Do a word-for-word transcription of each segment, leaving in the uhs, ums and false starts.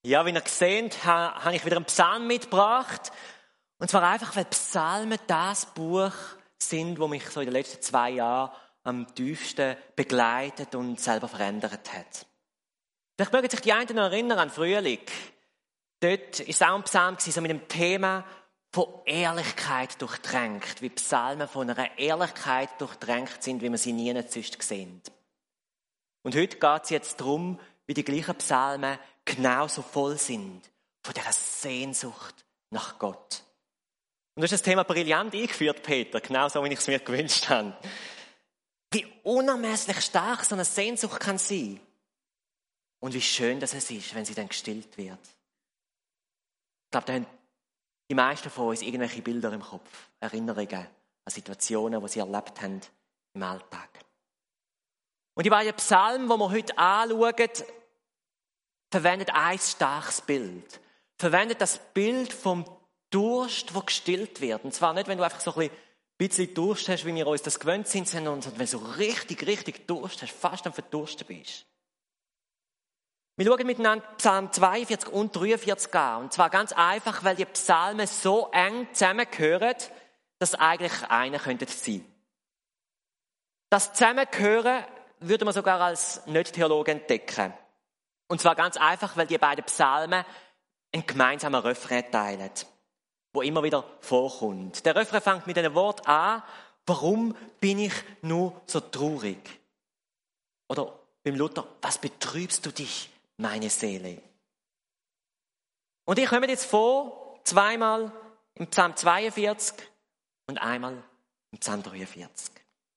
Ja, wie ihr seht, ha, habe ich wieder einen Psalm mitgebracht. Und zwar einfach, weil Psalmen das Buch sind, das mich so in den letzten zwei Jahren am tiefsten begleitet und selber verändert hat. Vielleicht mögen sich die einen noch erinnern an Frühling. Dort war es auch ein Psalm, so mit dem Thema von Ehrlichkeit durchdrängt. Wie Psalmen von einer Ehrlichkeit durchdrängt sind, wie man sie nie sonst sehen. Und heute geht es jetzt darum, wie die gleichen Psalmen genauso voll sind von dieser Sehnsucht nach Gott. Und du hast das Thema brillant eingeführt, Peter, genau so, wie ich es mir gewünscht habe. Wie unermesslich stark so eine Sehnsucht kann sein. Und wie schön dass es ist, wenn sie dann gestillt wird. Ich glaube, da haben die meisten von uns irgendwelche Bilder im Kopf, Erinnerungen an Situationen, die sie erlebt haben im Alltag. Und die beiden Psalmen, die wir heute anschauen, verwendet ein starkes Bild. Verwendet das Bild vom Durst, der gestillt wird. Und zwar nicht, wenn du einfach so ein bisschen Durst hast, wie wir uns das gewöhnt sind, sondern wenn du so richtig, richtig Durst hast, fast am Verdursten bist. Wir schauen miteinander Psalm zweiundvierzig und dreiundvierzig an. Und zwar ganz einfach, weil die Psalmen so eng zusammengehören, dass eigentlich einer könnte sein. Das Zusammengehören würde man sogar als Nicht-Theologe entdecken. Und zwar ganz einfach, weil die beiden Psalmen einen gemeinsamen Refrain teilen, wo immer wieder vorkommt. Der Refrain fängt mit einem Wort an: Warum bin ich nur so traurig? Oder beim Luther: Was betrübst du dich, meine Seele? Und ich komme jetzt vor, zweimal im Psalm zweiundvierzig und einmal im Psalm dreiundvierzig.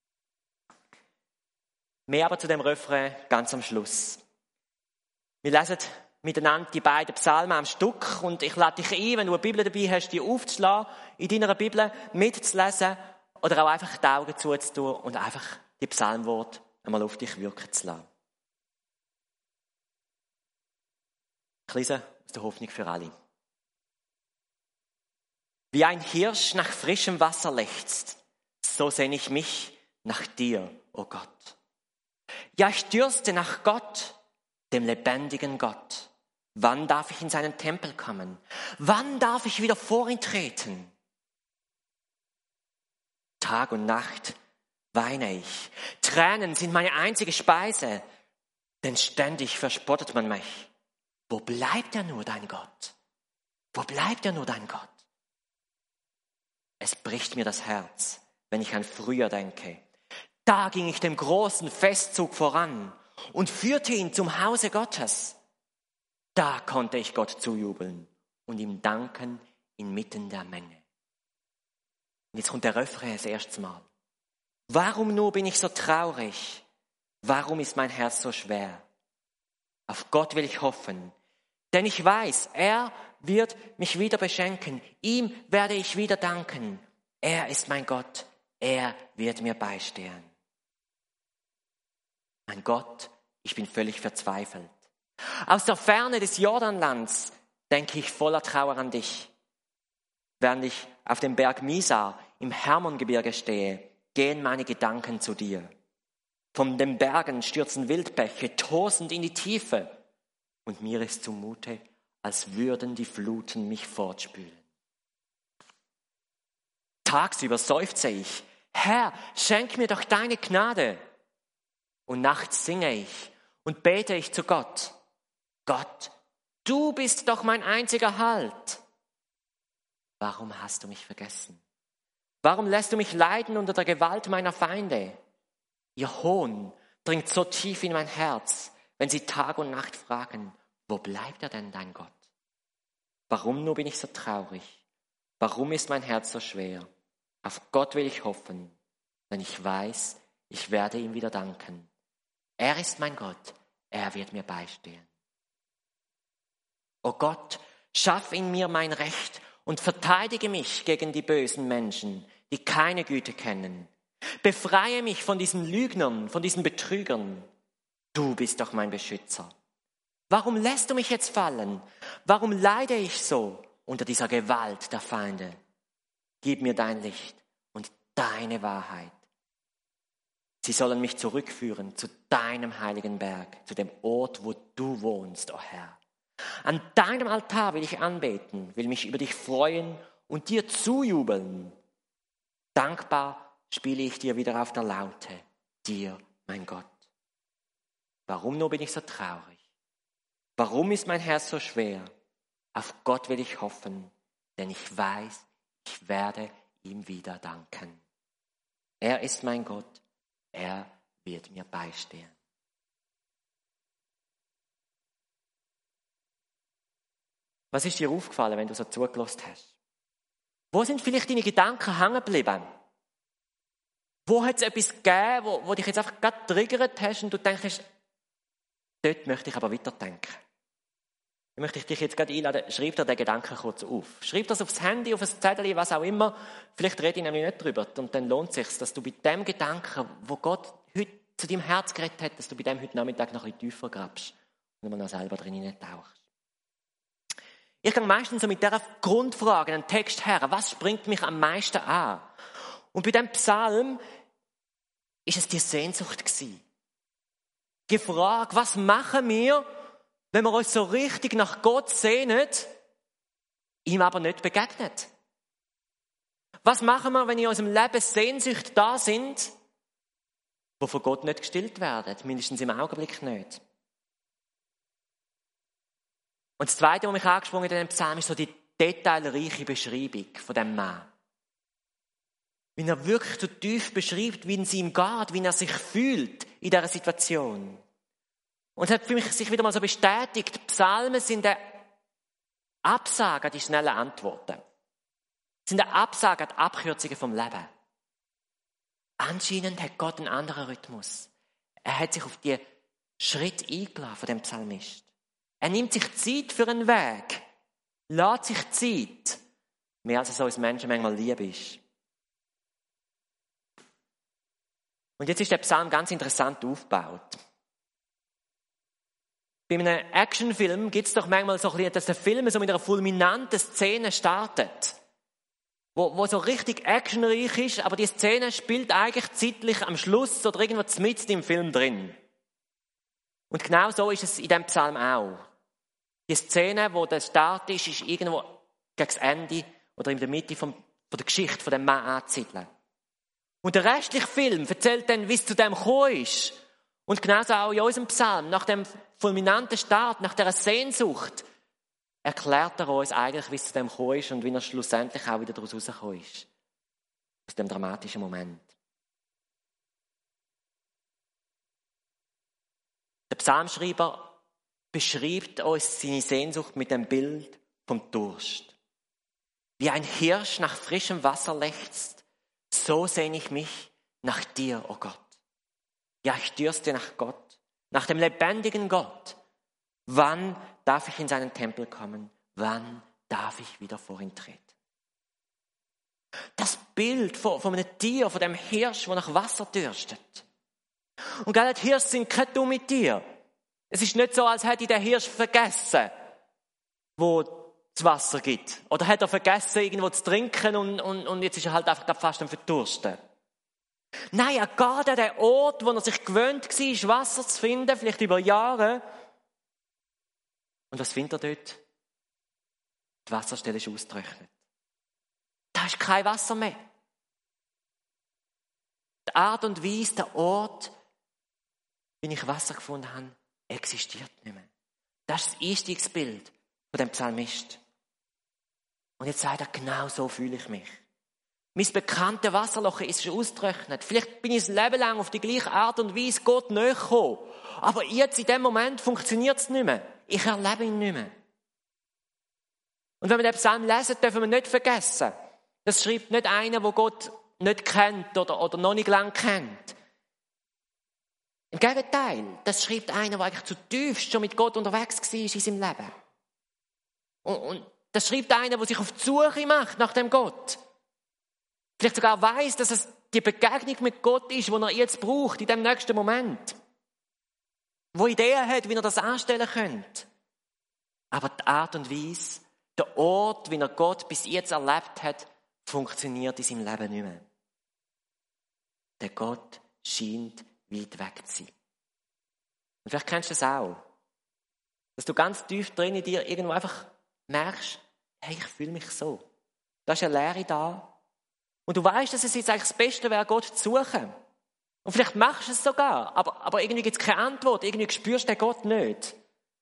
Mehr aber zu dem Refrain ganz am Schluss. Wir lesen miteinander die beiden Psalmen am Stück und ich lade dich ein, wenn du eine Bibel dabei hast, die aufzuschlagen, in deiner Bibel mitzulesen oder auch einfach die Augen zuzutun und einfach die Psalmworte einmal auf dich wirken zu lassen. Ich lese aus der Hoffnung für alle. Wie ein Hirsch nach frischem Wasser lechzt, so sehne ich mich nach dir, o Gott. Ja, ich dürste nach Gott, dem lebendigen Gott. Wann darf ich in seinen Tempel kommen? Wann darf ich wieder vor ihn treten? Tag und Nacht weine ich. Tränen sind meine einzige Speise, denn ständig verspottet man mich. Wo bleibt er nur, dein Gott? Wo bleibt er nur, dein Gott? Es bricht mir das Herz, wenn ich an früher denke. Da ging ich dem großen Festzug voran und führte ihn zum Hause Gottes. Da konnte ich Gott zujubeln und ihm danken inmitten der Menge. Und jetzt kommt der Refrain das erste Mal. Warum nur bin ich so traurig? Warum ist mein Herz so schwer? Auf Gott will ich hoffen, denn ich weiß, er wird mich wieder beschenken. Ihm werde ich wieder danken. Er ist mein Gott, er wird mir beistehen. Mein Gott, ich bin völlig verzweifelt. Aus der Ferne des Jordanlands denke ich voller Trauer an dich. Während ich auf dem Berg Misar im Hermongebirge stehe, gehen meine Gedanken zu dir. Von den Bergen stürzen Wildbäche tosend in die Tiefe und mir ist zumute, als würden die Fluten mich fortspülen. Tagsüber seufze ich: Herr, schenk mir doch deine Gnade. Und nachts singe ich und bete ich zu Gott. Gott, du bist doch mein einziger Halt. Warum hast du mich vergessen? Warum lässt du mich leiden unter der Gewalt meiner Feinde? Ihr Hohn dringt so tief in mein Herz, wenn sie Tag und Nacht fragen: Wo bleibt er denn, dein Gott? Warum nur bin ich so traurig? Warum ist mein Herz so schwer? Auf Gott will ich hoffen, denn ich weiß, ich werde ihm wieder danken. Er ist mein Gott, er wird mir beistehen. O Gott, schaff in mir mein Recht und verteidige mich gegen die bösen Menschen, die keine Güte kennen. Befreie mich von diesen Lügnern, von diesen Betrügern. Du bist doch mein Beschützer. Warum lässt du mich jetzt fallen? Warum leide ich so unter dieser Gewalt der Feinde? Gib mir dein Licht und deine Wahrheit. Sie sollen mich zurückführen zu deinem heiligen Berg, zu dem Ort, wo du wohnst, o Herr. An deinem Altar will ich anbeten, will mich über dich freuen und dir zujubeln. Dankbar spiele ich dir wieder auf der Laute, dir, mein Gott. Warum nur bin ich so traurig? Warum ist mein Herz so schwer? Auf Gott will ich hoffen, denn ich weiß, ich werde ihm wieder danken. Er ist mein Gott, er wird mir beistehen. Was ist dir aufgefallen, wenn du so zugelassen hast? Wo sind vielleicht deine Gedanken hängen geblieben? Wo hat es etwas gegeben, wo, wo dich jetzt einfach gerade triggert hast und du denkst, dort möchte ich aber weiterdenken. Da möchte ich dich jetzt gerade einladen, schreib dir den Gedanken kurz auf. Schreib das aufs Handy, auf ein Zettel, was auch immer. Vielleicht rede ich nämlich nicht drüber. Und dann lohnt es sich, dass du bei dem Gedanken, wo Gott heute zu deinem Herz geredet hat, dass du bei dem heute Nachmittag noch ein bisschen tiefer grabst und mal noch selber drin hineintauchst. Ich gehe meistens so mit dieser Grundfrage, einen Text her, was springt mich am meisten an? Und bei diesem Psalm ist es die Sehnsucht gewesen. Die Frage, was machen wir, wenn wir uns so richtig nach Gott sehnen, ihm aber nicht begegnet? Was machen wir, wenn in unserem Leben Sehnsüchte da sind, die von Gott nicht gestillt werden, mindestens im Augenblick nicht? Und das Zweite, was mich angesprochen hat in diesem Psalm, ist so die detailreiche Beschreibung von diesem Mann. Wie er wirklich so tief beschreibt, wie es ihm geht, wie er sich fühlt in dieser Situation. Und es hat für mich sich wieder mal so bestätigt, die Psalmen sind eine Absage an die schnellen Antworten. Sie sind eine Absage an die Abkürzungen vom Leben. Anscheinend hat Gott einen anderen Rhythmus. Er hat sich auf die Schritte eingeladen von dem Psalmist. Er nimmt sich Zeit für einen Weg, lässt sich Zeit, mehr als es uns Menschen manchmal lieb ist. Und jetzt ist der Psalm ganz interessant aufgebaut. Bei einem Actionfilm gibt es doch manchmal so ein bisschen, dass der Film so mit einer fulminanten Szene startet, wo, wo so richtig actionreich ist, aber die Szene spielt eigentlich zeitlich am Schluss oder irgendwo mitten im Film drin. Und genau so ist es in diesem Psalm auch. Die Szene, wo der Start ist, ist irgendwo gegen das Ende oder in der Mitte vom, von der Geschichte von dem Mann anzusiedeln. Und der restliche Film erzählt dann, wie es zu dem gekommen ist. Und genauso auch in unserem Psalm, nach dem fulminanten Start, nach dieser Sehnsucht, erklärt er uns eigentlich, wie es zu dem gekommen ist und wie er schlussendlich auch wieder daraus rausgekommen ist. Aus dem dramatischen Moment. Der Psalmschreiber beschreibt uns seine Sehnsucht mit dem Bild vom Durst. Wie ein Hirsch nach frischem Wasser lechzt, so sehne ich mich nach dir, o oh Gott. Ja, ich dürste nach Gott, nach dem lebendigen Gott. Wann darf ich in seinen Tempel kommen? Wann darf ich wieder vor ihn treten? Das Bild von, von einem Tier, von dem Hirsch, der nach Wasser dürstet. Und gell, die Hirsche sind keine dumme Tiere. Es ist nicht so, als hätte der Hirsch vergessen, wo es Wasser gibt. Oder hat er vergessen, irgendwo zu trinken und, und, und jetzt ist er halt einfach fast am Verdursten. Nein, er geht an den Ort, wo er sich gewöhnt war, Wasser zu finden, vielleicht über Jahre. Und was findet er dort? Die Wasserstelle ist ausgetrocknet. Da ist kein Wasser mehr. Die Art und Weise, der Ort, wie ich Wasser gefunden habe, existiert nicht mehr. Das ist das Einstiegsbild von dem Psalmist. Und jetzt sagt er, genau so fühle ich mich. Mein bekanntes Wasserloch ist schon ausgetrocknet. Vielleicht bin ich das Leben lang auf die gleiche Art und Weise Gott näher gekommen. Aber jetzt, in dem Moment, funktioniert es nicht mehr. Ich erlebe ihn nicht mehr. Und wenn wir den Psalm lesen, dürfen wir nicht vergessen, das schreibt nicht einer, der Gott nicht kennt oder, oder noch nicht lange kennt. Im Gegenteil, das schreibt einer, der eigentlich zutiefst schon mit Gott unterwegs war in seinem Leben. Und, und das schreibt einer, der sich auf die Suche macht nach dem Gott. Vielleicht sogar weiss, dass es die Begegnung mit Gott ist, die er jetzt braucht, in dem nächsten Moment. Wo Ideen hat, wie er das anstellen könnte. Aber die Art und Weise, der Ort, wie er Gott bis jetzt erlebt hat, funktioniert in seinem Leben nicht mehr. Der Gott scheint weit weg zu sein. Und vielleicht kennst du das auch. Dass du ganz tief drin in dir irgendwo einfach merkst, hey, ich fühle mich so. Da ist eine Leere da. Und du weißt, dass es jetzt eigentlich das Beste wäre, Gott zu suchen. Und vielleicht machst du es sogar, aber, aber irgendwie gibt es keine Antwort. Irgendwie spürst du den Gott nicht.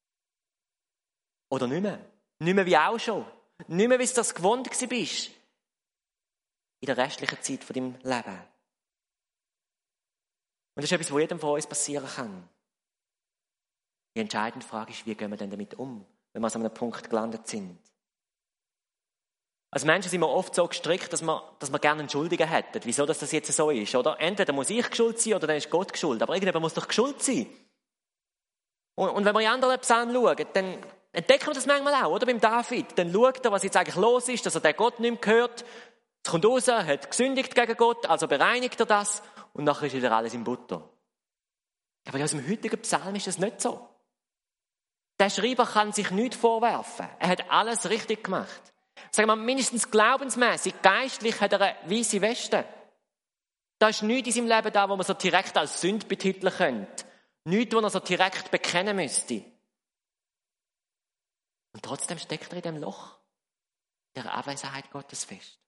Oder nicht mehr. Nicht mehr wie auch schon. Nicht mehr, wie du das gewohnt bist. In der restlichen Zeit von deinem Leben. Und das ist etwas, was jedem von uns passieren kann. Die entscheidende Frage ist, wie gehen wir denn damit um, wenn wir an einem Punkt gelandet sind? Als Menschen sind wir oft so gestrickt, dass wir, dass wir gerne einen Schuldigen hätten. Wieso dass das jetzt so ist, oder? Entweder muss ich schuld sein, oder dann ist Gott schuld. Aber irgendjemand muss doch schuld sein. Und, und wenn wir in andere Psalmen schauen, dann entdecken wir das manchmal auch, oder? Beim David. Dann schaut er, was jetzt eigentlich los ist, dass er den Gott nicht mehr hört. Es kommt raus, er hat gesündigt gegen Gott, also bereinigt er das. Und nachher ist wieder alles in Butter. Aber in unserem heutigen Psalm ist das nicht so. Der Schreiber kann sich nichts vorwerfen. Er hat alles richtig gemacht. Sagen wir mindestens glaubensmäßig, geistlich hat er eine weisse Weste. Da ist nichts in seinem Leben da, wo man so direkt als Sünde betiteln könnte. Nichts, wo er so direkt bekennen müsste. Und trotzdem steckt er in dem Loch der Abwesenheit Gottes fest.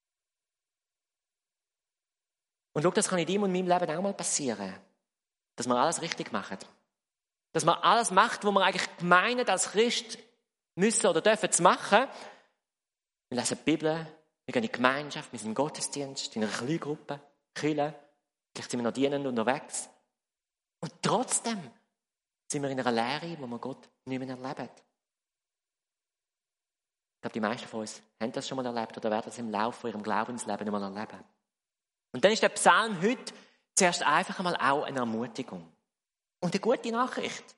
Und schau, das kann in deinem und meinem Leben auch mal passieren. Dass wir alles richtig machen. Dass man alles macht, was man eigentlich meint, als Christ müssen oder dürfen zu machen. Wir lesen die Bibel, wir gehen in die Gemeinschaft, wir sind im Gottesdienst, in einer kleinen Gruppe, Kirche, vielleicht sind wir noch dienend unterwegs. Und trotzdem sind wir in einer Lehre, wo wir Gott nicht mehr erleben. Ich glaube, die meisten von uns haben das schon mal erlebt oder werden das im Laufe von ihrem Glaubensleben noch mal erleben. Und dann ist der Psalm heute zuerst einfach einmal auch eine Ermutigung. Und eine gute Nachricht.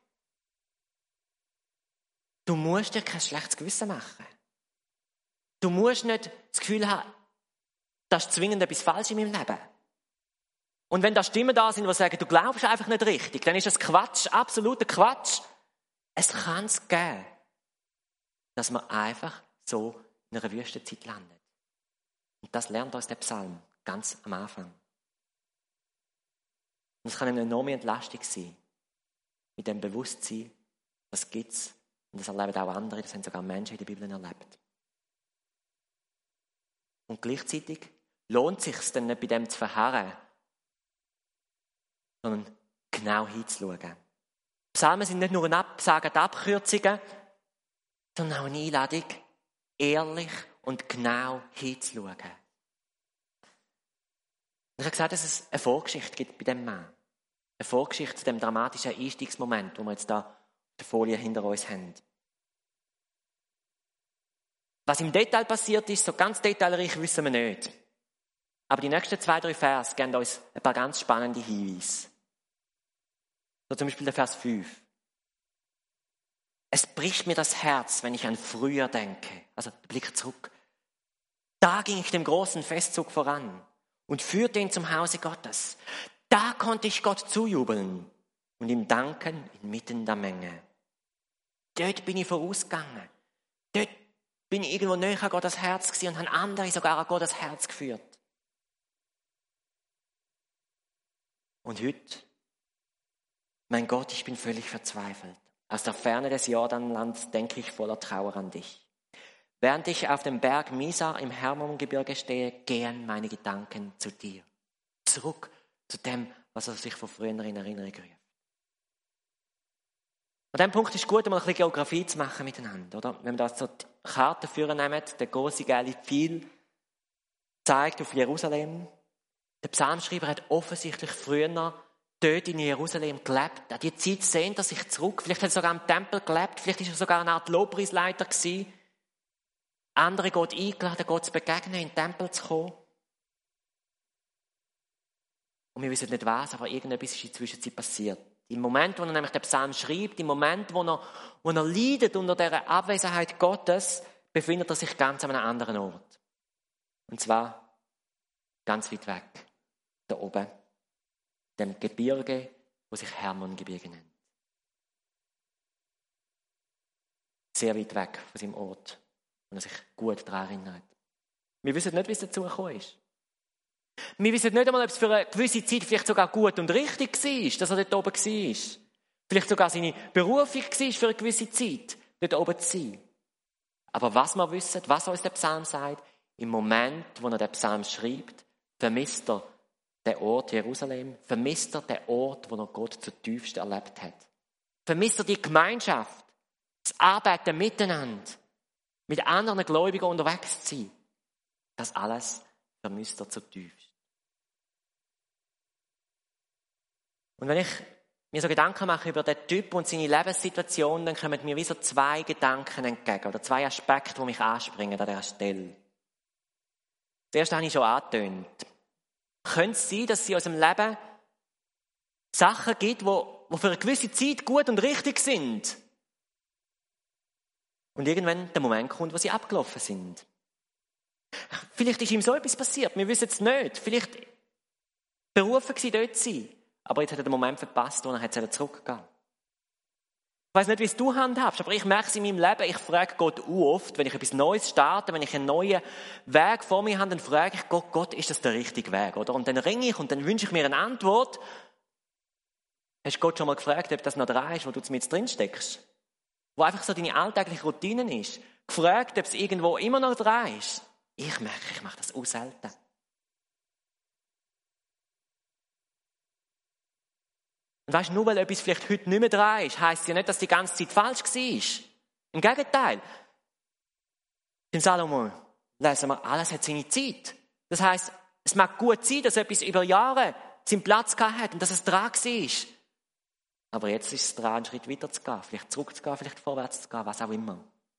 Du musst dir kein schlechtes Gewissen machen. Du musst nicht das Gefühl haben, das ist zwingend etwas falsch in meinem Leben. Und wenn da Stimmen da sind, die sagen, du glaubst einfach nicht richtig, dann ist das Quatsch, absoluter Quatsch. Es kann es geben, dass man einfach so in einer Wüstenzeit landet. Und das lernt uns der Psalm ganz am Anfang. Und es kann eine enorme Entlastung sein. Mit dem Bewusstsein, das gibt es. Und das erleben auch andere, das haben sogar Menschen in der Bibel erlebt. Und gleichzeitig lohnt es sich dann nicht bei dem zu verharren, sondern genau hinzuschauen. Psalmen sind nicht nur eine Absage, Abkürzungen, sondern auch eine Einladung, ehrlich und genau hinzuschauen. Ich habe gesagt, dass es eine Vorgeschichte gibt bei diesem Mann. Eine Vorgeschichte zu dem dramatischen Einstiegsmoment, den wir jetzt da auf der Folie hinter uns haben. Was im Detail passiert ist, so ganz detailreich wissen wir nicht. Aber die nächsten zwei, drei Vers geben uns ein paar ganz spannende Hinweise. So zum Beispiel der Vers fünf. Es bricht mir das Herz, wenn ich an früher denke. Also der Blick zurück. Da ging ich dem großen Festzug voran und führte ihn zum Hause Gottes. Da konnte ich Gott zujubeln und ihm danken inmitten der Menge. Dort bin ich vorausgegangen. Dort bin ich irgendwo näher an Gottes Herz gewesen und habe andere sogar an Gottes Herz geführt. Und heute, mein Gott, ich bin völlig verzweifelt. Aus der Ferne des Jordanlands denke ich voller Trauer an dich. Während ich auf dem Berg Misar im Hermongebirge stehe, gehen meine Gedanken zu dir. Zurück zu dem, was er sich von früher in Erinnerung ruft. An diesem Punkt ist es gut, mal ein bisschen Geografie zu machen miteinander. Oder? Wenn wir da so die Karte führen nehmen, der große geile Pfeil zeigt auf Jerusalem. Der Psalmschreiber hat offensichtlich früher dort in Jerusalem gelebt. An die Zeit sehnt er sich zurück. Vielleicht hat er sogar im Tempel gelebt. Vielleicht war er sogar eine Art Lobpreisleiter gewesen. Andere Gott eingeladen, Gott zu begegnen, in den Tempel zu kommen. Und wir wissen nicht was, aber irgendetwas ist in der Zwischenzeit passiert. Im Moment, wo er nämlich den Psalm schreibt, im Moment, wo er, wo er leidet unter dieser Abwesenheit Gottes, befindet er sich ganz an einem anderen Ort. Und zwar ganz weit weg. Da oben. Dem Gebirge, wo sich Hermongebirge nennt. Sehr weit weg von seinem Ort, wo er sich gut daran erinnert. Wir wissen nicht, wie es dazu gekommen ist. Wir wissen nicht einmal, ob es für eine gewisse Zeit vielleicht sogar gut und richtig war, dass er dort oben war. Vielleicht sogar seine Berufung war, für eine gewisse Zeit dort oben zu sein. Aber was wir wissen, was uns der Psalm sagt, im Moment, wo er den Psalm schreibt, vermisst er den Ort Jerusalem, vermisst er den Ort, wo er Gott zutiefst erlebt hat. Vermisst er die Gemeinschaft, das Arbeiten miteinander, mit anderen Gläubigen unterwegs zu sein. Das alles vermisst er zutiefst. Und wenn ich mir so Gedanken mache über den Typ und seine Lebenssituation, dann kommen mir wie so zwei Gedanken entgegen oder zwei Aspekte, die mich anspringen an dieser Stelle. Das erste habe ich schon angetönt. Könnte es sein, dass es in unserem Leben Sachen gibt, die, die für eine gewisse Zeit gut und richtig sind und irgendwann der Moment kommt, wo sie abgelaufen sind? Vielleicht ist ihm so etwas passiert, wir wissen es nicht. Vielleicht berufen sie dort zu sein. Aber jetzt hat er den Moment verpasst, wo er jetzt zurückgehen. Ich weiss nicht, wie es du handhabst, aber ich merke es in meinem Leben. Ich frage Gott oft, wenn ich etwas Neues starte, wenn ich einen neuen Weg vor mir habe, dann frage ich Gott, Gott, ist das der richtige Weg, oder? Und dann ringe ich und dann wünsche ich mir eine Antwort. Hast du Gott schon mal gefragt, ob das noch dran ist, wo du mit drin steckst? Wo einfach so deine alltägliche Routine ist. Gefragt, ob es irgendwo immer noch dran ist. Ich merke, ich mache das auch selten. Und weißt du, nur weil etwas vielleicht heute nicht mehr dran ist, heisst es ja nicht, dass die ganze Zeit falsch war. Im Gegenteil. Im Salomo lesen wir, alles hat seine Zeit. Das heisst, es mag gut sein, dass etwas über Jahre seinen Platz gehabt hat und dass es dran war. Aber jetzt ist es dran, einen Schritt weiter zu gehen, vielleicht zurückzugehen, vielleicht vorwärts zu gehen, was auch immer.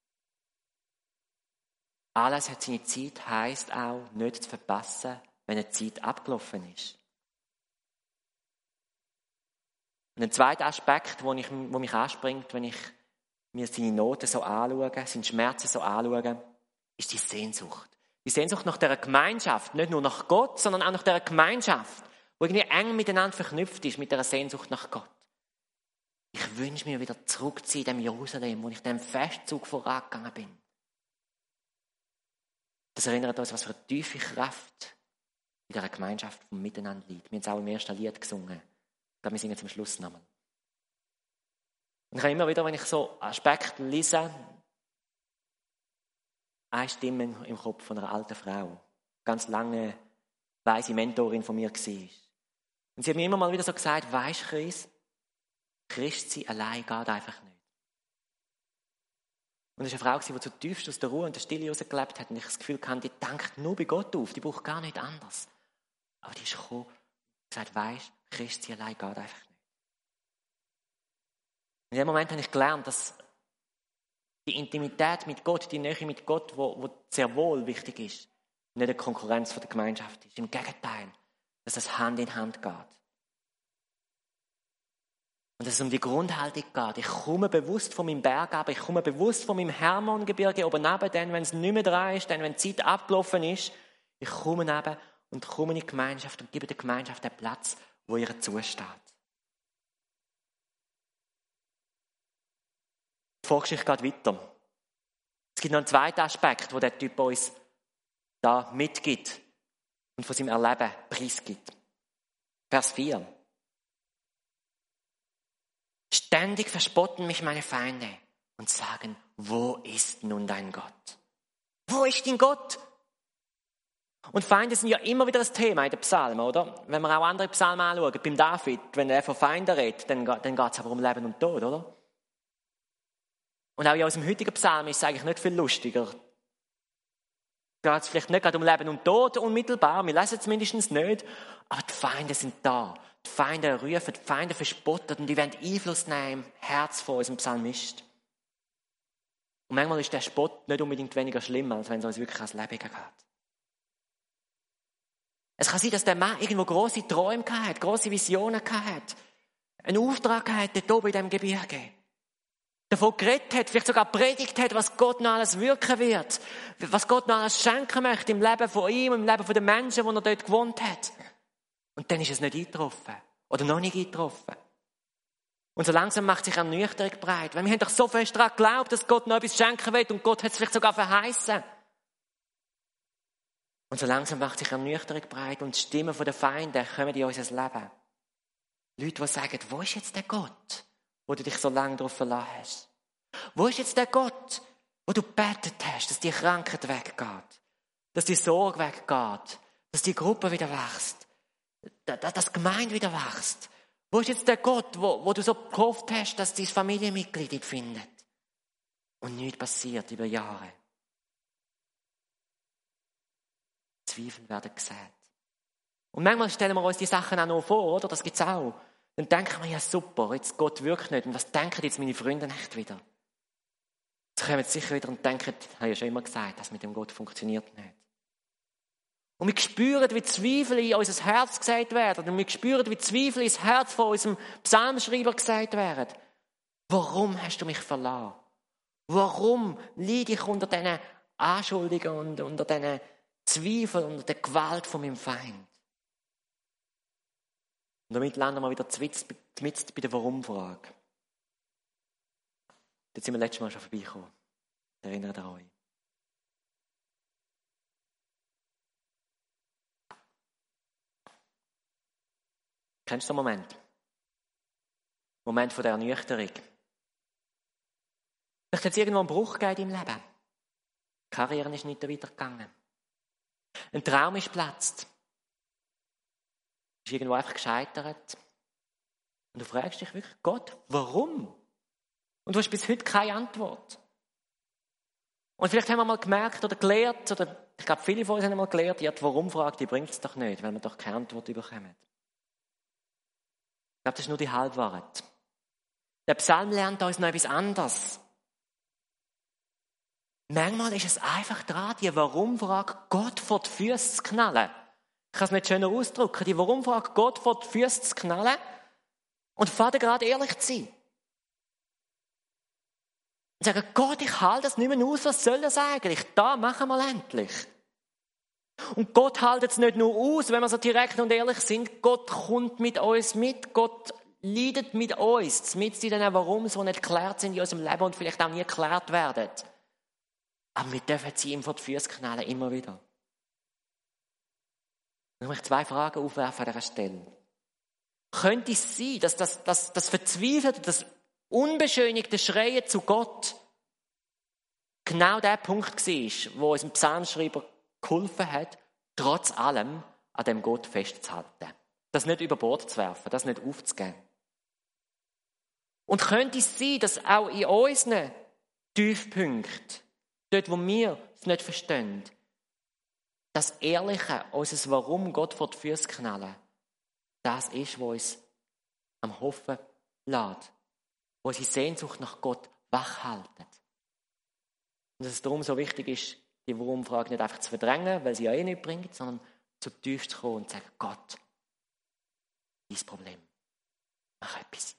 Alles hat seine Zeit, heisst auch, nicht zu verpassen, wenn eine Zeit abgelaufen ist. Und ein zweiter Aspekt, wo, ich, wo mich anspringt, wenn ich mir seine Noten so anschaue, seine Schmerzen so anschaue, ist die Sehnsucht. Die Sehnsucht nach dieser Gemeinschaft, nicht nur nach Gott, sondern auch nach dieser Gemeinschaft, die irgendwie eng miteinander verknüpft ist, mit dieser Sehnsucht nach Gott. Ich wünsche mir wieder zurück zu dem Jerusalem, wo ich dem Festzug vorangegangen bin. Das erinnert uns, was für eine tiefe Kraft in dieser Gemeinschaft vom Miteinander liegt. Wir haben es auch im ersten Lied gesungen. Ich glaube, wir singen zum Schluss nochmal. Und ich habe immer wieder, wenn ich so Aspekte lese, eine Stimme im Kopf von einer alten Frau, ganz lange weise Mentorin von mir war. Und sie hat mir immer mal wieder so gesagt, weisst du, Chris, Christsein allein geht einfach nicht. Und es war eine Frau, die zutiefst aus der Ruhe und der Stille herausgelebt hat. Und ich das Gefühl hatte, die denkt nur bei Gott auf, die braucht gar nicht anders. Aber die ist gekommen und gesagt, weisst du, Christsein allein geht einfach nicht. In dem Moment habe ich gelernt, dass die Intimität mit Gott, die Nähe mit Gott, wo, wo sehr wohl wichtig ist, nicht eine Konkurrenz von der Gemeinschaft ist. Im Gegenteil, dass es Hand in Hand geht. Und dass es um die Grundhaltung geht. Ich komme bewusst von meinem Berg ab, ich komme bewusst von meinem Hermongebirge oben runter, dann, wenn es nicht mehr dran ist, dann, wenn die Zeit abgelaufen ist, ich komme runter und komme in die Gemeinschaft und gebe der Gemeinschaft den Platz, wo ihr zusteht. Die Vorgeschichte geht weiter. Es gibt noch einen zweiten Aspekt, wo der Typ uns da mitgibt und von seinem Erleben preisgibt. Vers vier. Ständig verspotten mich meine Feinde und sagen, wo ist nun dein Gott? Wo ist dein Gott? Und Feinde sind ja immer wieder das Thema in den Psalmen, oder? Wenn wir auch andere Psalmen anschauen, beim David, wenn er von Feinden redet, dann, dann geht es aber um Leben und Tod, oder? Und auch in unserem heutigen Psalm ist es eigentlich nicht viel lustiger. Da geht es vielleicht nicht gerade um Leben und Tod unmittelbar, wir lesen es mindestens nicht, aber die Feinde sind da. Die Feinde rufen, die Feinde verspotten und die wollen Einfluss nehmen im Herz von unserem Psalmist. Und manchmal ist der Spott nicht unbedingt weniger schlimm, als wenn es uns wirklich ans Leben geht. Es kann sein, dass der Mann irgendwo grosse Träume hatte, grosse Visionen hatte, einen Auftrag hatte, dort oben in diesem Gebirge. Davon geredet hat, vielleicht sogar predigt hat, was Gott noch alles wirken wird, was Gott noch alles schenken möchte im Leben von ihm, im Leben der Menschen, die er dort gewohnt hat. Und dann ist es nicht eingetroffen. Oder noch nicht eingetroffen. Und so langsam macht sich Ernüchterung breit. Weil wir haben doch so fest daran geglaubt, dass Gott noch etwas schenken will und Gott hat es vielleicht sogar verheißen. Und so langsam macht sich Ernüchterung breit und die Stimmen der Feinde kommen in unser Leben. Leute, die sagen, wo ist jetzt der Gott? wo du dich so lange darauf verlassen hast? Wo ist jetzt der Gott, wo du gebetet hast, dass die Krankheit weggeht, dass die Sorge weggeht, dass die Gruppe wieder wächst, dass die Gemeinde wieder wächst? Wo ist jetzt der Gott, wo, wo du so gehofft hast, dass dein Familienmitglied dich findet? Und nichts passiert über Jahre. Zweifel werden gesät. Und manchmal stellen wir uns die Sachen auch noch vor, oder? Das gibt's auch. Dann denken wir, ja super, jetzt Gott wirkt nicht. Und was denken jetzt meine Freunde nicht wieder? Jetzt kommen sie sicher wieder und denken, ich habe ja schon immer gesagt, das mit dem Gott funktioniert nicht. Und wir spüren, wie Zweifel in unser Herz gesagt werden. Und wir spüren, wie Zweifel ins Herz von unserem Psalmschreiber gesagt werden. Warum hast du mich verlassen? Warum leide ich unter diesen Anschuldigungen und unter diesen Zweifeln, unter der Gewalt von meinem Feind? Und damit landen wir wieder mitten bei der Warum-Frage. Da sind wir letztes Mal schon vorbeigekommen. Erinnert ihr euch? Kennst du den Moment? Moment von der Ernüchterung. Vielleicht hat es irgendwo einen Bruch gegeben im Leben. Die Karriere ist nicht weitergegangen. Ein Traum ist geplatzt. Ist irgendwo einfach gescheitert. Und du fragst dich wirklich, Gott, warum? Und du hast bis heute keine Antwort. Und vielleicht haben wir mal gemerkt oder gelernt, oder ich glaube, viele von uns haben mal gelernt, ja, die Warum-Frage, die bringt es doch nicht, weil wir doch keine Antwort bekommen. Ich glaube, das ist nur die Halbwahrheit. Der Psalm lernt uns noch etwas anderes. Manchmal ist es einfach dran, die Warum-Frage Gott vor die Füße zu knallen. Ich kann es nicht schöner ausdrücken. Die Warum-Frage Gott vor die Füße zu knallen und Vater gerade ehrlich zu sein. Und sagen, Gott, ich halte das nicht mehr aus, was soll das eigentlich? Da machen wir endlich. Und Gott hält es nicht nur aus, wenn wir so direkt und ehrlich sind. Gott kommt mit uns mit. Gott leidet mit uns. Mit in diesen Warums, die nicht geklärt sind in unserem Leben und vielleicht auch nie geklärt werden. Aber wir dürfen sie ihm vor die Füße knallen, immer wieder. Ich möchte zwei Fragen aufwerfen an dieser Stelle. Könnte es sein, dass das, das, das verzweifelte, das unbeschönigte Schreien zu Gott genau der Punkt war, wo uns ein Psalmschreiber geholfen hat, trotz allem an dem Gott festzuhalten. Das nicht über Bord zu werfen, das nicht aufzugeben. Und könnte es sein, dass auch in unseren Tiefpunkten, dort wo wir es nicht verstehen, das Ehrliche, unser Warum Gott vor die Füße knallen, das ist, was uns am Hoffen lässt, wo unsere Sehnsucht nach Gott wachhaltet. Und dass es darum so wichtig ist, die Warum-Frage nicht einfach zu verdrängen, weil sie ja eh nicht bringt, sondern zu tief zu kommen und zu sagen, Gott, dein Problem, mach etwas.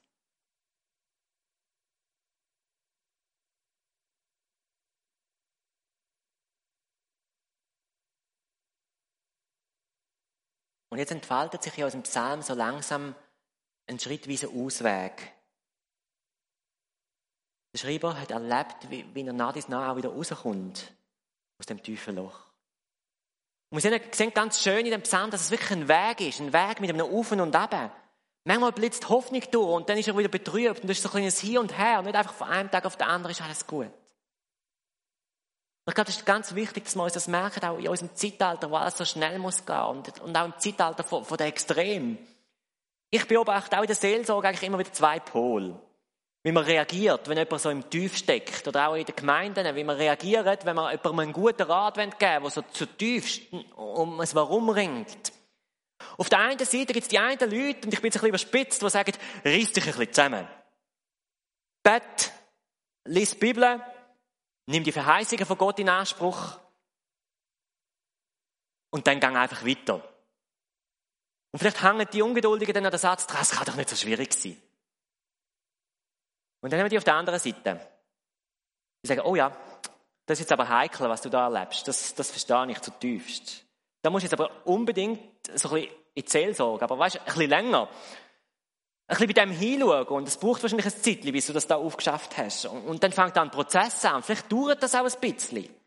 Und jetzt entfaltet sich in unserem Psalm so langsam ein schrittweiser Ausweg. Der Schreiber hat erlebt, wie, wie er nach dies nach auch wieder rauskommt aus dem tiefen Loch. Und wir sehen ganz schön in dem Psalm, dass es wirklich ein Weg ist, ein Weg mit einem Auf und Ab. Manchmal blitzt die Hoffnung durch und dann ist er wieder betrübt und das ist so ein kleines Hin und Her. Und nicht einfach von einem Tag auf den anderen ist alles gut. Ich glaube, das ist ganz wichtig, dass wir uns das merken, auch in unserem Zeitalter, wo alles so schnell muss gehen und, und auch im Zeitalter von, von der Extrem. Ich beobachte auch in der Seelsorge eigentlich immer wieder zwei Pole. Wie man reagiert, wenn jemand so im Tief steckt. Oder auch in den Gemeinden, wie man reagiert, wenn man jemandem einen guten Rat geben will, der so zutiefst um ein Warum ringt. Auf der einen Seite gibt es die einen Leute, und ich bin jetzt ein bisschen überspitzt, die sagen, reiss dich ein bisschen zusammen. Bet, lies die Bibel, nimm die Verheißungen von Gott in Anspruch und dann gang einfach weiter. Und vielleicht hängen die Ungeduldigen dann an den Satz dran, es kann doch nicht so schwierig sein. Und dann haben wir die auf der anderen Seite. Die sagen, oh ja, das ist jetzt aber heikel, was du da erlebst. Das, das verstehe ich zutiefst. Da musst du jetzt aber unbedingt so ein bisschen in die Seelsorge, aber weißt, ein bisschen länger. Ein bisschen bei dem hinschauen. Und es braucht wahrscheinlich ein Zeitchen, bis du das da aufgeschafft hast. Und, und dann fängt dann ein Prozess an. Vielleicht dauert das auch ein bisschen. Ich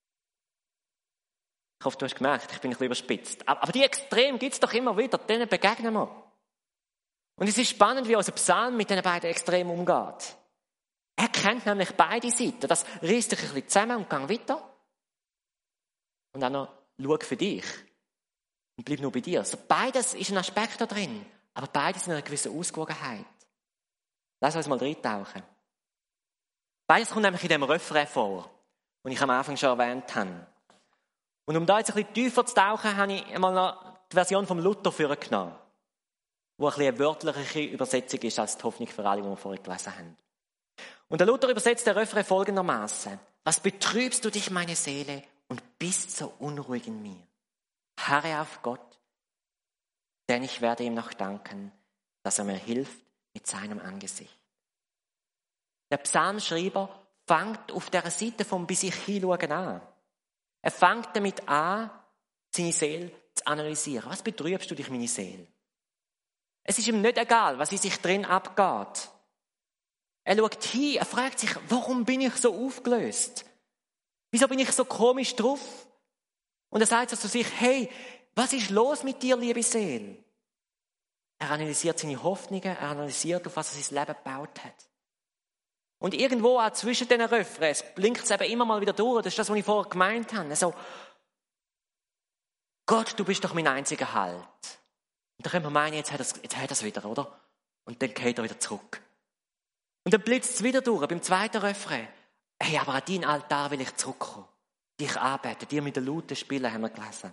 hoffe, du hast gemerkt, ich bin ein bisschen überspitzt. Aber, aber die Extreme gibt es doch immer wieder. Denen begegnen wir. Und es ist spannend, wie unser Psalm mit diesen beiden Extremen umgeht. Er kennt nämlich beide Seiten. Das reißt dich ein bisschen zusammen und gang weiter. Und dann noch, schau für dich. Und bleib nur bei dir. Also beides ist ein Aspekt da drin. Aber beides in einer gewissen Ausgewogenheit. Lass uns mal reintauchen. Beides kommt nämlich in dem Refrain vor, den ich am Anfang schon erwähnt habe. Und um da jetzt ein bisschen tiefer zu tauchen, habe ich einmal noch die Version vom Luther vorgenommen, wo ein bisschen eine wörtliche Übersetzung ist als die Hoffnung für alle, die wir vorher gelesen haben. Und der Luther übersetzt den Refrain folgendermaßen: Was betrübst du dich, meine Seele, und bist so unruhig in mir? Harre auf Gott, denn ich werde ihm noch danken, dass er mir hilft mit seinem Angesicht. Der Psalmschreiber fängt auf der Seite vom bei sich hinschauen an. Er fängt damit an, seine Seele zu analysieren. Was betrübst du dich, meine Seele? Es ist ihm nicht egal, was in sich drin abgeht. Er schaut hin, er fragt sich, warum bin ich so aufgelöst? Wieso bin ich so komisch drauf? Und er sagt so zu sich, hey, was ist los mit dir, liebe Seele? Er analysiert seine Hoffnungen, er analysiert, auf was er sein Leben gebaut hat. Und irgendwo auch zwischen diesen Refrains blinkt es eben immer mal wieder durch. Das ist das, was ich vorher gemeint habe. Also, Gott, du bist doch mein einziger Halt. Und dann könnte man meinen, jetzt hat er es, jetzt hat er es wieder, oder? Und dann geht er wieder zurück. Und dann blitzt es wieder durch, beim zweiten Refrain. Hey, aber an deinen Altar will ich zurückkommen. Dich anbeten, dir mit den Lauten spielen, haben wir gelesen.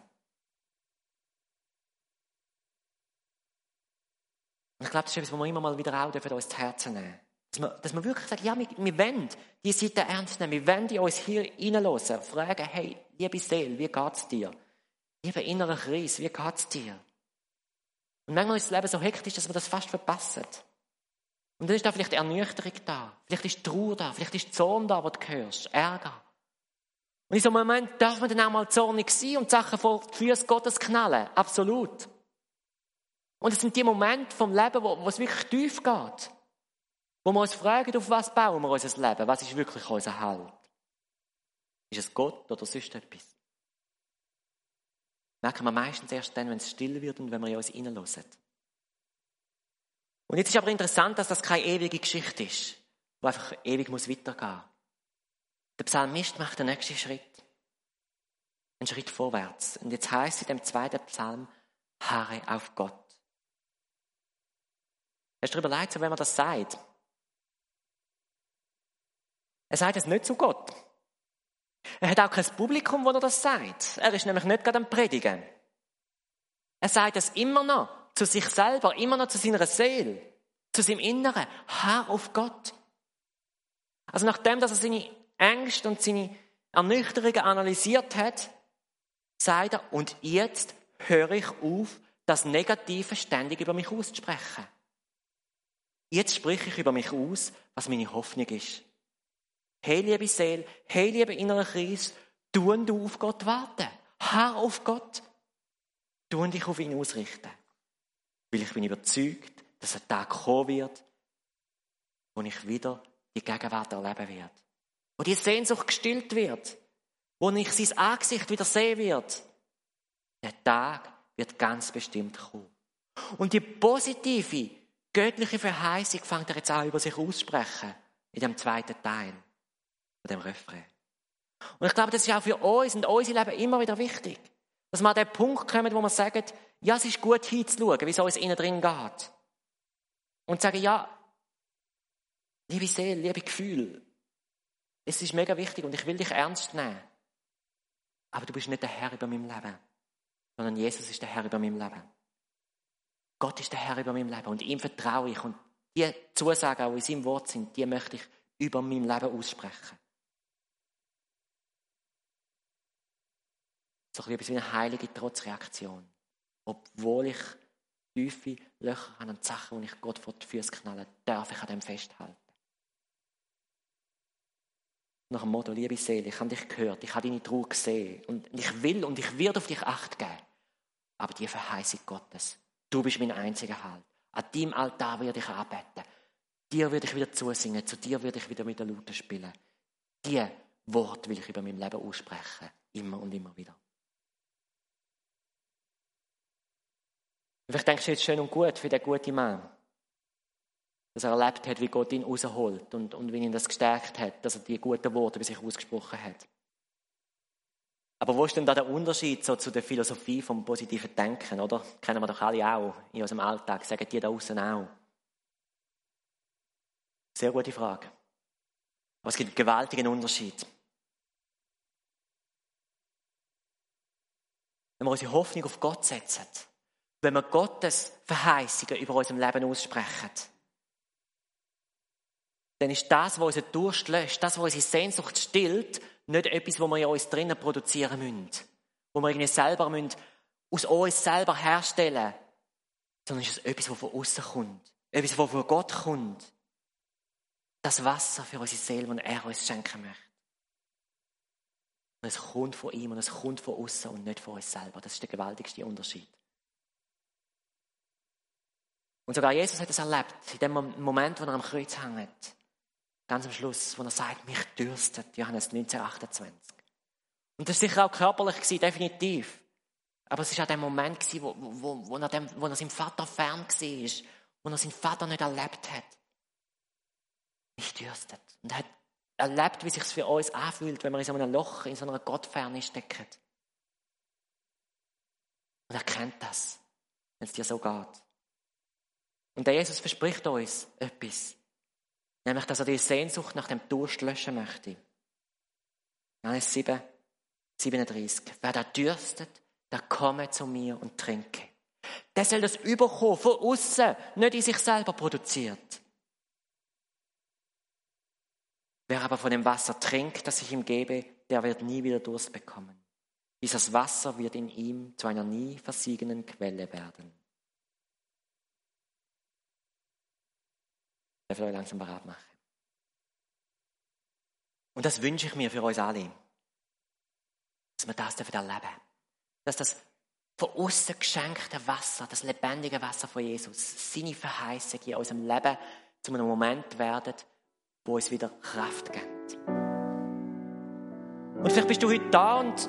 Und ich glaube, das ist etwas, was wir immer mal wieder auch uns zu Herzen nehmen dürfen. Dass wir, dass wir wirklich sagen, ja, wir, wir wollen die Seite ernst nehmen. Wir wollen die uns hier reinhören, fragen, hey, liebe Seele, wie geht's dir? Lieber innerer Kreis, wie geht's dir? Und manchmal ist das Leben so hektisch, dass wir das fast verpassen. Und dann ist da vielleicht Ernüchterung da, vielleicht ist Trauer da, vielleicht ist Zorn da, wo du hörst, Ärger. Und in so einem Moment darf man dann auch mal zornig sein und Sachen vor die Füße Gottes knallen. Absolut. Und es sind die Momente vom Leben, wo, wo es wirklich tief geht. Wo wir uns fragen, auf was bauen wir unser Leben? Was ist wirklich unser Halt? Ist es Gott oder sonst etwas? Merken wir meistens erst dann, wenn es still wird und wenn wir in uns hineinhören. Und jetzt ist aber interessant, dass das keine ewige Geschichte ist, die einfach ewig muss weitergehen muss. Der Psalmist macht den nächsten Schritt. Einen Schritt vorwärts. Und jetzt heisst es in dem zweiten Psalm, harre auf Gott. Hast du dir überlegt, wenn man das sagt? Er sagt es nicht zu Gott. Er hat auch kein Publikum, wo er das sagt. Er ist nämlich nicht gerade am Predigen. Er sagt es immer noch zu sich selber, immer noch zu seiner Seele, zu seinem Inneren. Harr auf Gott. Also nachdem, dass er seine Ängste und seine Ernüchterungen analysiert hat, sagt er, und jetzt höre ich auf, das Negative ständig über mich auszusprechen. Jetzt spreche ich über mich aus, was meine Hoffnung ist. Hey, liebe Seele, hey, liebe innerer Kreis, tun du auf Gott warten. Harr auf Gott. Tun dich auf ihn ausrichten. Weil ich bin überzeugt, dass ein Tag kommen wird, wo ich wieder die Gegenwart erleben werde. Wo die Sehnsucht gestillt wird. Wo ich sein Angesicht wieder sehen wird. Der Tag wird ganz bestimmt kommen. Und die positive, göttliche Verheißung fängt er jetzt an, über sich auszusprechen. In dem zweiten Teil. Von dem Refrain. Und ich glaube, das ist auch für uns und unser Leben immer wieder wichtig. Dass wir an den Punkt kommen, wo wir sagen, ja, es ist gut hinzuschauen, wie es uns innen drin geht. Und sagen, ja, liebe Seele, liebe Gefühle, es ist mega wichtig und ich will dich ernst nehmen. Aber du bist nicht der Herr über meinem Leben, sondern Jesus ist der Herr über meinem Leben. Gott ist der Herr über meinem Leben und ihm vertraue ich. Und die Zusagen, die in seinem Wort sind, die möchte ich über mein Leben aussprechen. So etwas wie eine heilige Trotzreaktion. Obwohl ich tiefe Löcher habe und Sachen, die ich Gott vor die Füße knalle, darf ich an dem festhalten. Nach dem Motto, liebe Seele, ich habe dich gehört, ich habe deine Trauer gesehen und ich will und ich werde auf dich Acht geben. Aber die Verheißung Gottes, du bist mein einziger Halt. An deinem Altar werde ich anbeten. Dir würde ich wieder zusingen, zu dir würde ich wieder mit den Lauten spielen. Die Worte will ich über mein Leben aussprechen, immer und immer wieder. Und vielleicht denkst du jetzt schön und gut für den guten Mann. Dass er erlebt hat, wie Gott ihn rausholt und, und wie ihn das gestärkt hat, dass er die guten Worte über sich ausgesprochen hat. Aber wo ist denn da der Unterschied so zu der Philosophie vom positiven Denken, oder? Kennen wir doch alle auch in unserem Alltag, sagen die da außen auch. Sehr gute Frage. Aber es gibt einen gewaltigen Unterschied. Wenn wir unsere Hoffnung auf Gott setzen, wenn wir Gottes Verheißungen über unserem Leben aussprechen, dann ist das, was unseren Durst löscht, das, was unsere Sehnsucht stillt, nicht etwas, was wir in uns drinnen produzieren müssen, wo wir irgendwie selber müssen, aus uns selber herstellen, sondern ist es etwas, was von außen kommt, etwas, was von Gott kommt. Das Wasser für unsere Seele, das er uns schenken möchte. Und es kommt von ihm und es kommt von außen und nicht von uns selber. Das ist der gewaltigste Unterschied. Und sogar Jesus hat es erlebt, in dem Moment, wo er am Kreuz hängt. Ganz am Schluss, wo er sagt, mich dürstet, Johannes neunzehn achtundzwanzig. Und das war sicher auch körperlich gewesen, definitiv. Aber es war auch der Moment gewesen, wo, wo, wo, er dem, wo er seinem Vater fern war, wo er seinen Vater nicht erlebt hat. Mich dürstet. Und er hat erlebt, wie es sich für uns anfühlt, wenn wir in so einem Loch, in so einer Gottferne stecken. Und er kennt das, wenn es dir so geht. Und der Jesus verspricht uns etwas. Nämlich, dass er die Sehnsucht nach dem Durst löschen möchte. Johannes sieben, siebenunddreißig. Wer da dürstet, der komme zu mir und trinke. Der soll das überkommen, von außen, nicht in sich selber produziert. Wer aber von dem Wasser trinkt, das ich ihm gebe, der wird nie wieder Durst bekommen. Dieses Wasser wird in ihm zu einer nie versiegenden Quelle werden. Ich darf euch langsam bereit machen. Und das wünsche ich mir für uns alle. Dass wir das erleben dürfen. Dass das von außen geschenkte Wasser, das lebendige Wasser von Jesus, seine Verheißung in unserem Leben zu einem Moment werden, wo es wieder Kraft gibt. Und vielleicht bist du heute da und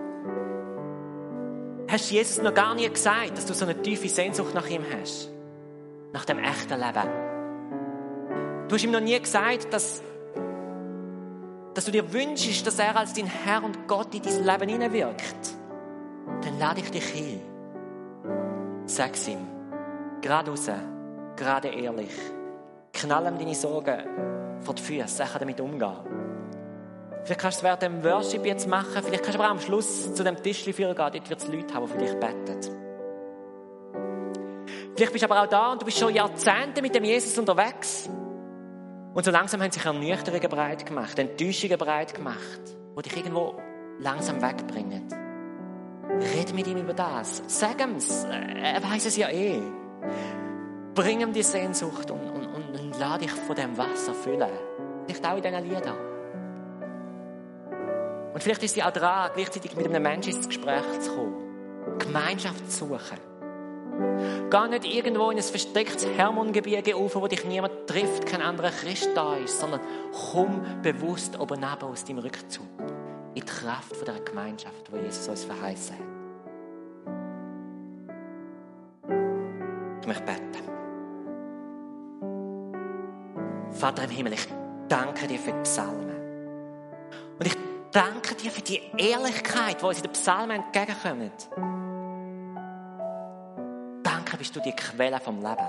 hast Jesus noch gar nie gesagt, dass du so eine tiefe Sehnsucht nach ihm hast. Nach dem echten Leben. Du hast ihm noch nie gesagt, dass, dass du dir wünschst, dass er als dein Herr und Gott in dein Leben hineinwirkt. Dann lade ich dich ein. Sag's ihm. Gerade raus. Gerade ehrlich. Knall ihm deine Sorgen vor die Füße. Er kann damit umgehen. Vielleicht kannst du es während dem Worship jetzt machen. Vielleicht kannst du aber auch am Schluss zu dem Tischchen führen gehen. Dort wird es Leute haben, die für dich beten. Vielleicht bist du aber auch da und du bist schon Jahrzehnte mit dem Jesus unterwegs. Und so langsam haben sich Ernüchterungen breit gemacht, Enttäuschungen breit gemacht, die dich irgendwo langsam wegbringen. Red mit ihm über das. Sag ihm's. Er weiss es ja eh. Bring ihm die Sehnsucht und, und, und, und lass dich von dem Wasser füllen. Vielleicht auch in diesen Liedern. Und vielleicht ist sie auch dran, gleichzeitig mit einem Menschen ins Gespräch zu kommen. Gemeinschaft zu suchen. Geh nicht irgendwo in ein verstecktes Hermongebirge rauf, wo dich niemand trifft, kein anderer Christ da ist, sondern komm bewusst oben runter aus deinem Rückzug. In die Kraft dieser Gemeinschaft, die Jesus uns verheißen hat. Ich möchte beten. Vater im Himmel, ich danke dir für die Psalmen. Und ich danke dir für die Ehrlichkeit, die uns in den Psalmen entgegenkommt. Danke bist du die Quelle vom Leben.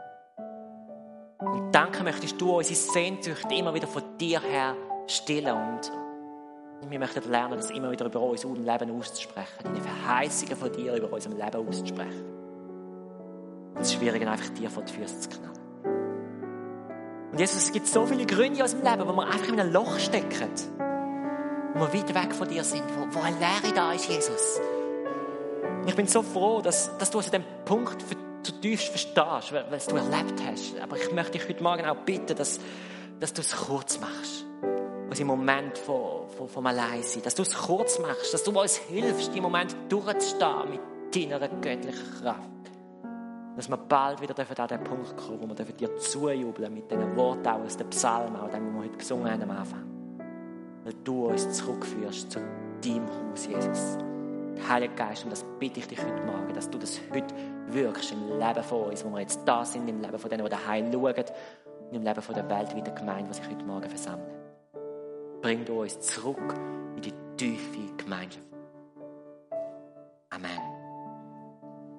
Und danke möchtest du unsere Sehnsucht immer wieder von dir her stillen. Und wir möchten lernen, das immer wieder über unser Leben auszusprechen. Deine Verheißungen von dir über unser Leben auszusprechen. Und es ist schwierig, einfach dir vor die Füße zu knallen. Und Jesus, es gibt so viele Gründe in unserem Leben, wo wir einfach in einem Loch stecken. Wo wir weit weg von dir sind, wo, wo eine Leere da ist, Jesus. Und ich bin so froh, dass, dass du uns an diesem Punkt zutiefst verstehst, weil, weil du erlebt hast. Aber ich möchte dich heute Morgen auch bitten, dass, dass du es kurz machst. Unsere Moment von, von, vom Alleinsein. Dass du es kurz machst, dass du uns hilfst, die Moment durchzustehen mit deiner göttlichen Kraft. Dass wir bald wieder an den Punkt kommen, wo wir dir zujubeln mit diesen Worten aus den Psalmen, auch dem, was wir heute gesungen haben am Anfang. Weil du uns zurückführst zu deinem Haus, Jesus. Die Heiliger Geist, und das bitte ich dich heute Morgen, dass du das heute wirkst im Leben von uns, wo wir jetzt da sind, im Leben von denen, die daheim schauen, und im Leben von der weltweiten Gemeinde, die sich heute Morgen versammelt. Bring du uns zurück in die tiefe Gemeinschaft. Amen.